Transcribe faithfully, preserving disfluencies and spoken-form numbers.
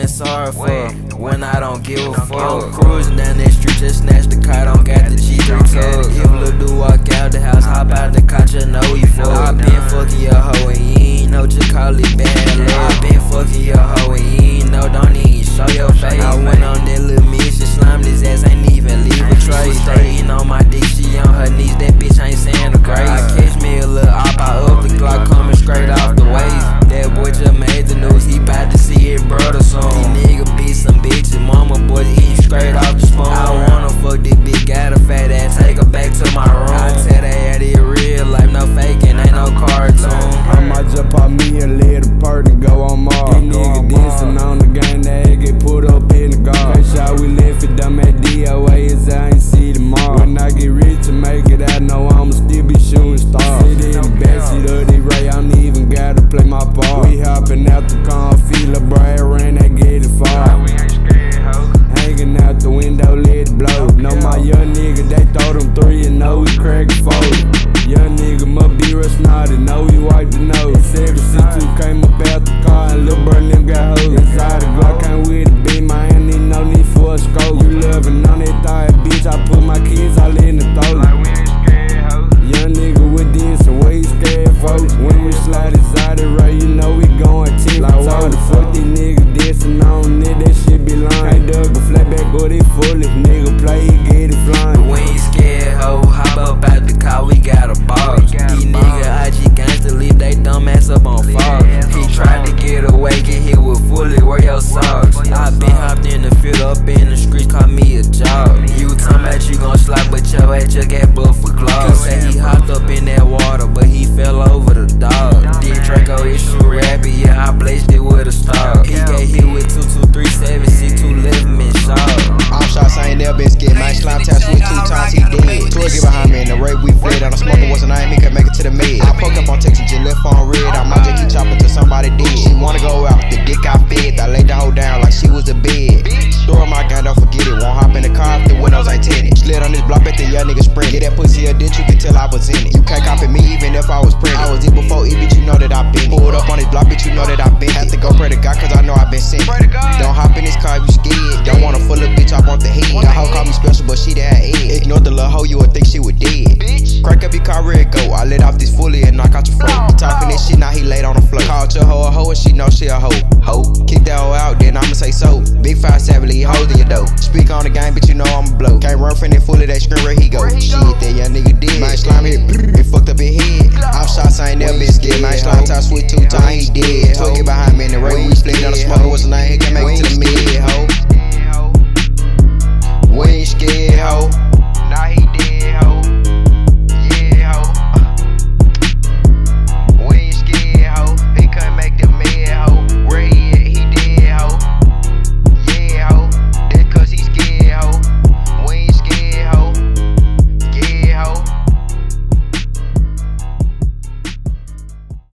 feeling sorry for when I don't give a fuck. I'm cruising down that street, just snatched the car, don't got the G three tug. If Lil Dude walk out the house, hop out the car, you know he fuck. I been fucking your hoe and you ain't know, just call it bad luck. I been fucking your hoe and you ain't know, don't even show your face. I went on that little mission, slimed his ass, ain't even leave a trace. Staying on my dick, she on her knees, that bitch ain't saying a grace. I catch me a little op, I up the Glock, coming straight off the waist. That boy just made the news, he bout to see his brother soon. These niggas be some bitches, mama boys eating straight off the spoon. I wanna fuck this bitch, got a fat ass, take her back to my room. I tell they had it real life, no faking, ain't no cartoon. I might just pop me a little part and go on Mars. These niggas dancing on the game, they get put up in the guard. Make sure we live it, dumb at D O A as I ain't see tomorrow. When I get rich and make it, I know I'ma still be shooting stars. Sit in the backseat of the Ray, I don't even gotta play my part. We hopping out the car, feel a bright rain, they get it far. We ain't scared, ho. Hanging out the window, let it blow. Know my young nigga, they throw them three and know we crack a four. Young nigga must be real snotty, know we wipe the nose. seven six two came up out the car and lil' bro them got hoes. Inside the Glock came with a beam, I ain't need no need for a scope. You loving on that thigh, bitch, I put my kids all in the throat. Like we ain't scared, ho. Young nigga with this and way scared folks. When we slide inside the Ray, you know we going ten. Like why the fuck these niggas dancing on it, that shit be lying. Ain't dug a flatback or they full, if nigga play, he get it flying. We ain't scared, ho, hop up out the car, we got a box. These niggas I G gangsta, leave they dumb ass up on Fox. He tried to get away, get hit with fully, wear your socks. I been hopped in the field, up in the streets, call me a job. You talking about you gon' slide, but your ass just got buff for claws. He say he hopped up in that water, but he fell over the dog. Did Draco issue rapid, yeah, I blazed it with a star. He got hit with two two three seven, C two eleven and shot. I'm shots, I ain't never been scared. My slime test with two times, he dead. Two get behind me in the rape, we fled. On the smoker, what's the name? He could make it to the mid. I poke up on Texas, just left on red. I might just keep chopping till somebody dead. She wanna go out, the dick I fed. I laid the hoe down like she was a bed. Throw my gun, don't forget it. Won't hop in the car if the windows ain't tinted. Slid on this block, bet the young nigga sprint. Get that pussy a ditch, you can tell I was in it. You can't copy me even if I was printed. I was it before E, bitch, you know that I been it. Pulled up on this block, bitch, you know that I been it. Had to go pray to God, cause I know I been sent. Don't hop in this car if you scared. Don't want a full of bitch, I want the head. The hoe call me special, but she that edge. Ignore the little hoe, you would think she was dead. Crack up your car, red go. I let off this fully and knock out your throat. He talking this shit, now he laid on the floor. Called your hoe a hoe and she know she a hoe. Hoe. Kick that hoe out, then I'ma say so. Big five seven, leave hoes in your dough. Speak on the game, bitch, you know I'm a blow. Can't run from that fully, that screen where he go. Shit, that young nigga dead. My slime hit, it fucked up his head. I'm shots, I ain't never been scared. My slime tie switch two times, he dead. Twig it behind me in the rain, we split on the smoker, what's the name? He can make